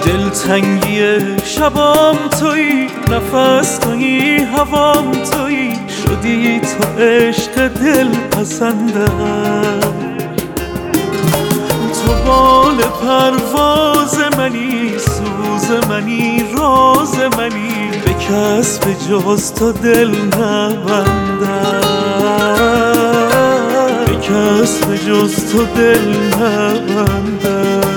دلتنگی شبام تویی، نفس تویی، هوام تویی، شدی تو عشق دل پسندم. تو بال پرواز منی، سوز منی، راز منی، به کس به جز تو دل نبندم، به کس به جز تو دل نبندم.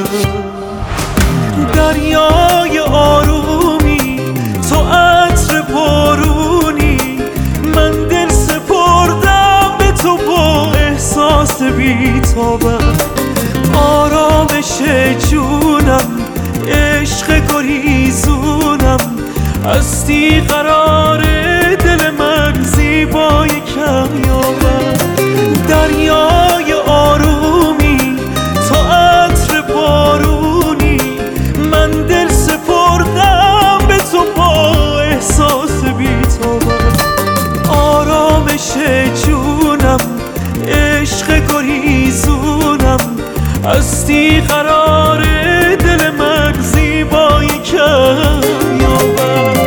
دریای آرومی، تو عطر بارونی، من دل سپردم به تو با احساس بی‌تابم. آرامش جونم، عشق گریزونم، هستی قرار دل من، زیبای کمیابم. دریای آرومی، تو عطر بارونی، من دل سپردم به تو با احساس بی‌تابم. آرامش جونم، عشق گریزونم، هستی قرار دل من، زیبای کمیابم.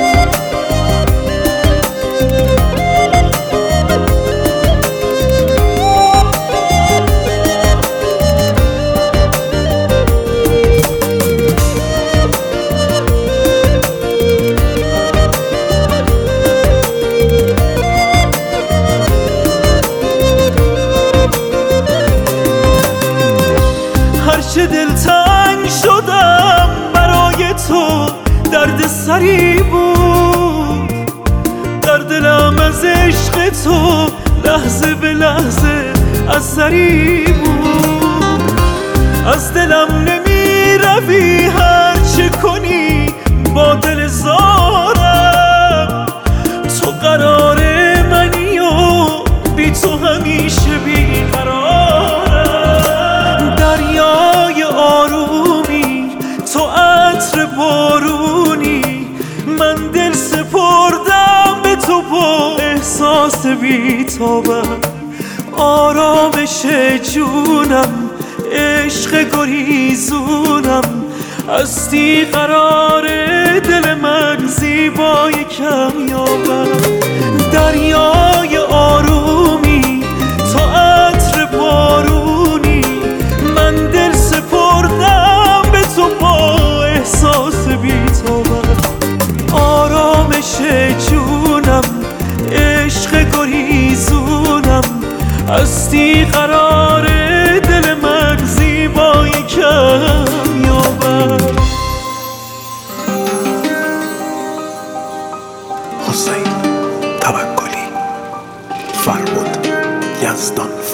هرچه دلتنگ شدم برای تو، درد سری بود در دلم، از عشق تو لحظه به لحظه اثری بود. از دلم نمی روی، هرچه کنی با دل زارم. تو قرار منی و بی تو همیشه بیقرارم. دریای آرومی، تو عطر بارونی، من دل سپردم به تو با احساس بی‌تابم. آرامش جونم، عشق گریزونم، هستی قرار دل من، زیبای کمیابم. دریای آرومی، تو عطر بارونی، من دل سپردم به تو با احساس بی‌تابم. آرامش جونم، عشق گریزونم، هستی قرار دل من، زیبای کمیابم. حسین توکلی، فرمود یزدان.